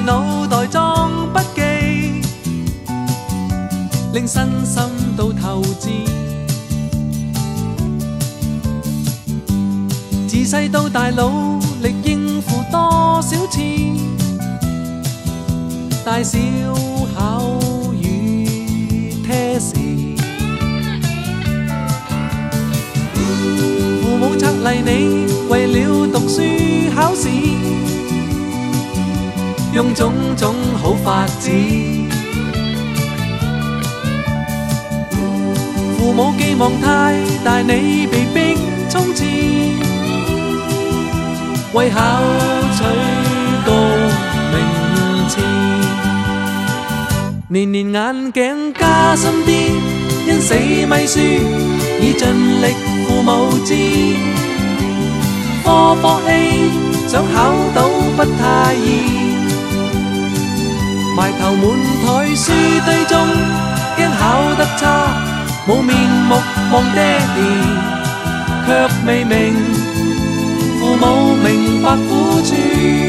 腦袋裝筆記，令身心都透支。自細到大努力應付多少次，大小考與 test， 父母策勵你為了讀書考試，用種種好法子。父母寄望太大，你被逼衝刺，為考取高名次。年年眼鏡加深啲，因死咪輸，已盡力父母知。科科 A 想考到不太易，埋頭滿台書堆中，驚考得差，冇面目望爹哋，卻未明父母明白苦處。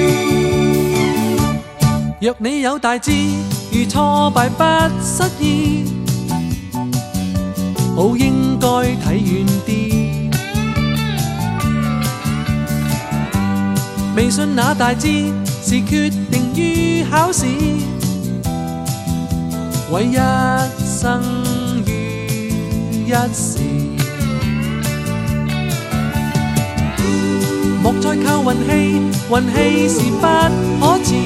若你有大志，如挫敗不失意，好應該睇遠啲。未信那大志是決定於考試，為一生於一時。莫再靠運氣，運氣是不可恃，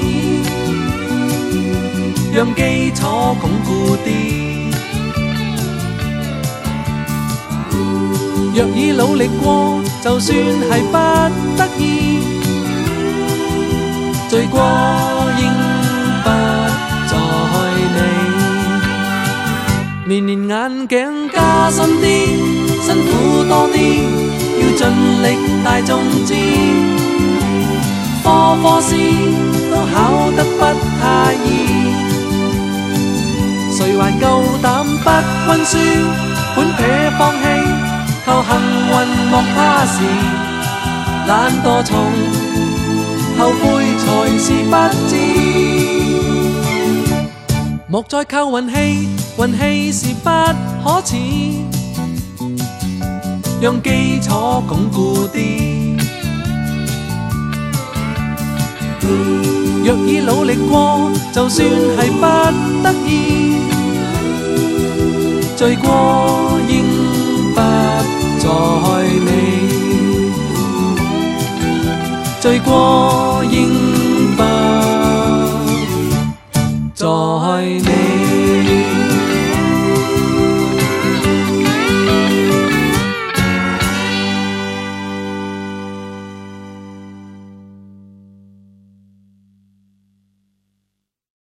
讓基礎鞏固啲。若已努力過，就算係不得已，罪過應不在你。年年眼鏡加深啲，辛苦多啲，要盡力大眾知。科科 C 都考得不太易，誰還夠膽不溫書？本撇放棄，求幸運莫他時，懶惰蟲後悔才是不知。莫再靠運氣，運氣是不可恥，讓基礎鞏固啲。若已努力過，就算係不得已，罪過應不在你，罪過應